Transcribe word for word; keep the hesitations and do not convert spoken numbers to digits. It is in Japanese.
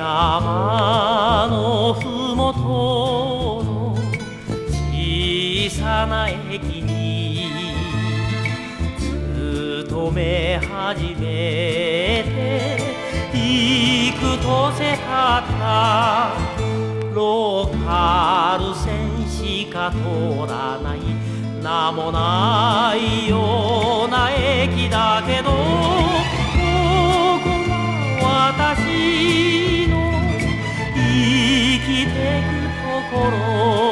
山のふもとの小さな駅に勤め始めて幾とせかったローカル線しか通らない名もないような駅だけど、ここが私の生きてくところ